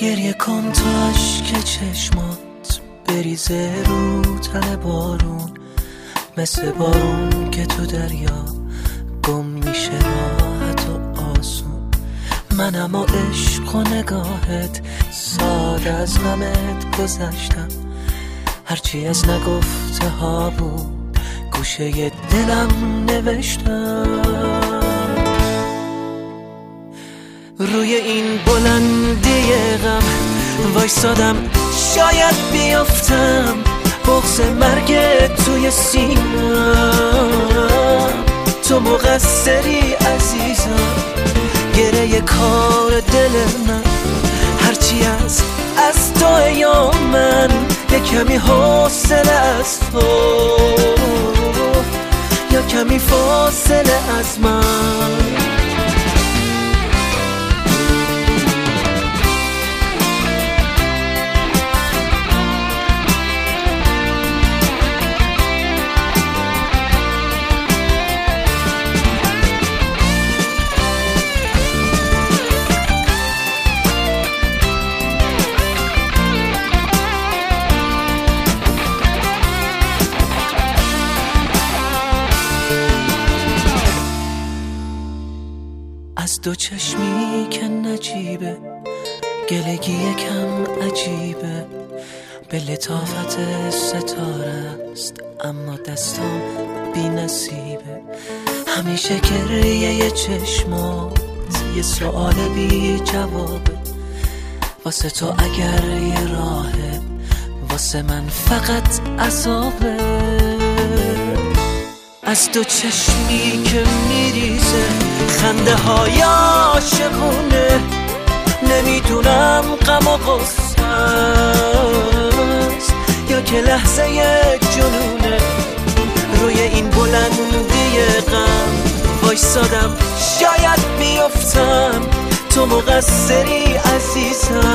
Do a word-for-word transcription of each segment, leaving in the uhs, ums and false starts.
گریه کن تا اشک چشمات بریزه رو تن بارون، مثل بارون که تو دریا گم میشه راحت و آسون. من اما عشق و نگاهت ساده از غمت گذشتم، هرچی از نگفته ها بود گوشه دلم نوشتم. روی این بلندی غم وایسادم شاید بیافتم، بغض مرگ توی سینم. تو مقصری عزیزم، گره کار دل من، هرچی از از تو یا من یه کمی حوصله از تو یا کمی فاصله از من. از دو چشمی که نجیبه گلگی یکم عجیبه، به لطافت ستاره است اما دستام بی نصیبه. همیشه گریه چشمات یه سؤال بی جوابه، واسه تو اگر یه راهه واسه من فقط عذابه. از دو چشمی که میریزه خنده های عاشقونه، نمیدونم غم و غصه است یا که لحظه جنونه. روی این بلندی غم وایسادم شاید بیفتم، تو مقصری عزیزم.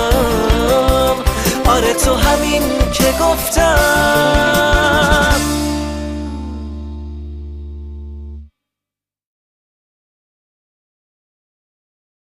آره تو همین که گفتم.